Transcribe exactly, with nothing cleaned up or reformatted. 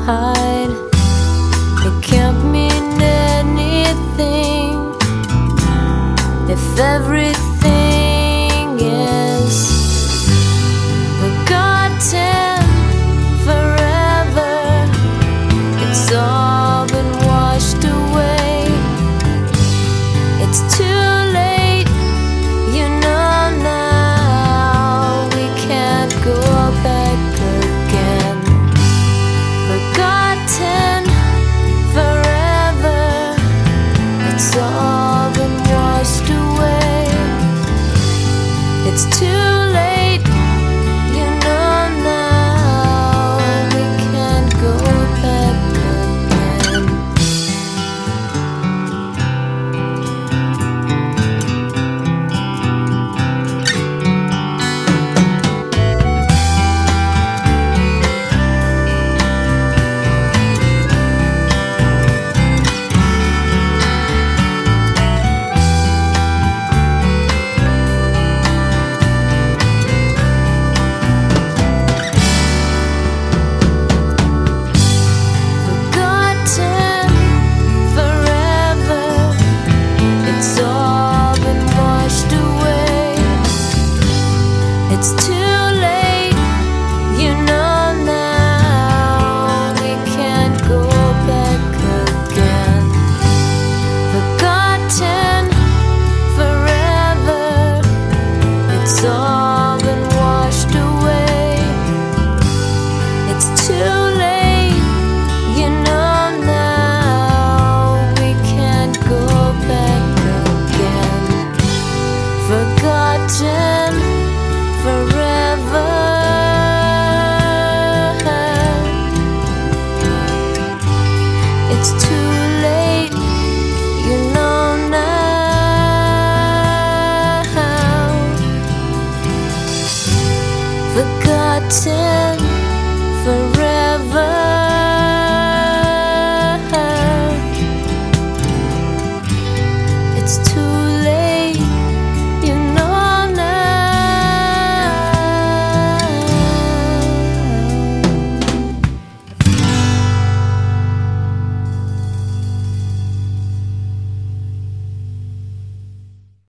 hide. It can't mean anything if everything is forgotten forever. It's all been washed away. It's too late, you know now. We can't go back again. Forgotten forever. It's all been washed away. It's too late, you know now. We can't go back again. Forgotten forever. It's all been washed away. It's too late, you know now. We can't go back again. Forgotten forever. It's all been washed away. It's too late, you know now. We can't go back again. Forgotten forever. It's too